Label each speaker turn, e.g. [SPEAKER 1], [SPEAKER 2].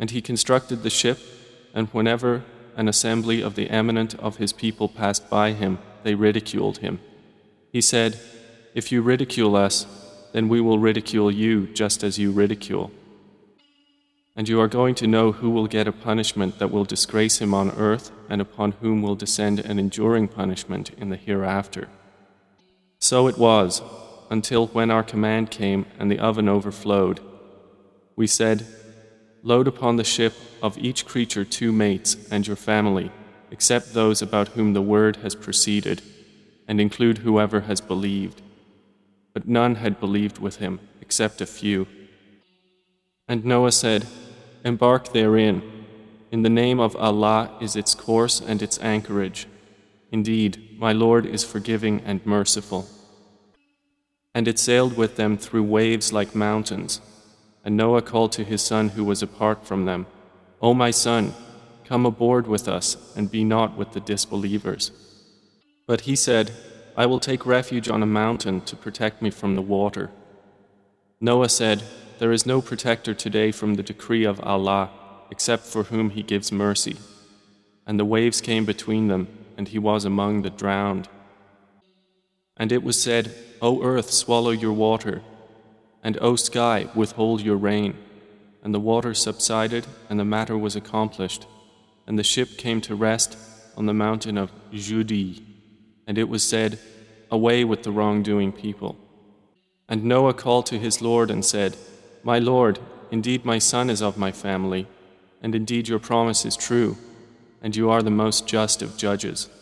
[SPEAKER 1] And he constructed the ship, and whenever an assembly of the eminent of his people passed by him, they ridiculed him. He said, "If you ridicule us, then we will ridicule you just as you ridicule. And you are going to know who will get a punishment that will disgrace him on earth and upon whom will descend an enduring punishment in the hereafter." So it was, until when our command came and the oven overflowed. We said, "Load upon the ship of each creature 2 mates and your family, except those about whom the word has proceeded, and include whoever has believed." But none had believed with him, except a few. And Noah said, "Embark therein. In the name of Allah is its course and its anchorage. Indeed, my Lord is forgiving and merciful." And it sailed with them through waves like mountains. And Noah called to his son who was apart from them, "O my son, come aboard with us and be not with the disbelievers." But he said, "I will take refuge on a mountain to protect me from the water." Noah said, "There is no protector today from the decree of Allah, except for whom He gives mercy." And the waves came between them, and he was among the drowned. And it was said, "O earth, swallow your water, and O sky, withhold your rain." And the water subsided, and the matter was accomplished. And the ship came to rest on the mountain of Judi. And it was said, "Away with the wrongdoing people." And Noah called to his Lord and said, "My Lord, indeed my son is of my family, and indeed your promise is true, and you are the most just of judges."